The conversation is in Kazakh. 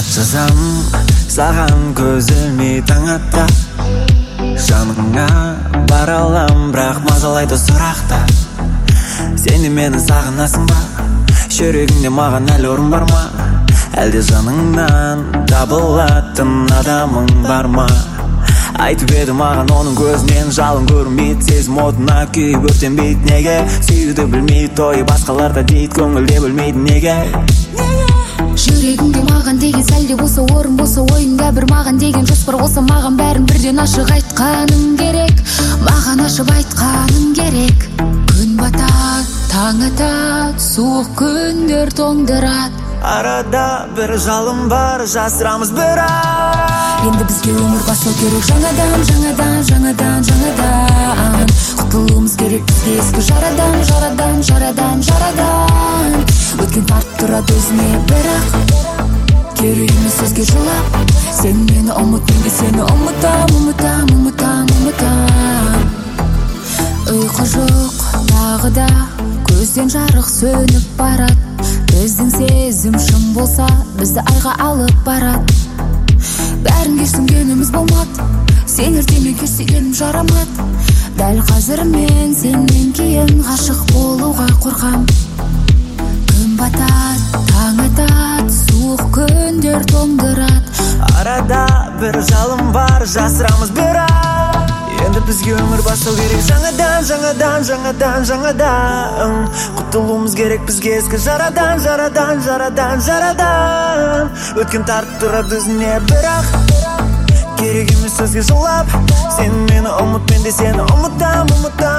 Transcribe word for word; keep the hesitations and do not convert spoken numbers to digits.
жазам саған көз ілмей таң ата. Жаныңа бара алам, бірақ мазалайды сұрақта. Сен де мені сағынасың ба? Жүрегіңде маған әлі орын бар ма? Әлде жаныңнан табылатын адамың бар ма? Айтып еді маған оның көзінен жалын көрінбейді, сезім отына күйіп өртенбейді неге? Сүйуді білмейді той басқаларда дейді, көңілде білмейді неге? Жүрегіңде маған деген сәлде болса, орын болса, ойында бір маған деген жоспар болса, маған бәрін бірден ашық айтқаның керек. Маған ашып айтқаның керек. Күн батады, таң атады, суық күндер тоңдырады. Арада бір жалын бар, жасырамыз бірақ. Енді бізге өмір бастау керек жаңадан, жаңадан, жаңадан, жаңадан. Құтылуымыз керек бізге ескі жарадан, жарадан, жарадан, жарадан. Өткен тартып тұрады өзіне бірақ керек емес сөзге жылап. Сен мені ұмыт, мен де сені ұмытам, ұмытам, ұмытам, ұмытам. Ұйқы жоқ тағы да, көзден жарық сөніп барады. Біздің сезім шын болса, бізді айға алып барады. Бәрін кешсінгеніміз болмады, сен ертемен кешсегенім жарамады. Дәл қазір мен сенен кейін ғашық болуға қорқам. Күн батады, таң атады, суық күндер тоңдырады. Арада бір жалын бар, жасырамыз бірақ. Енді бізге өмір бастау керек жаңадан, жаңадан, жаңадан, жаңадан. Құтылуымыз керек бізге ескі жарадан, жарадан, жарадан, жарадан. Өткен тартып тұрады өзіне бірақ керек емес сөзге жылап. Сен мені ұмыт, мен де сені ұмытам, ұмытам.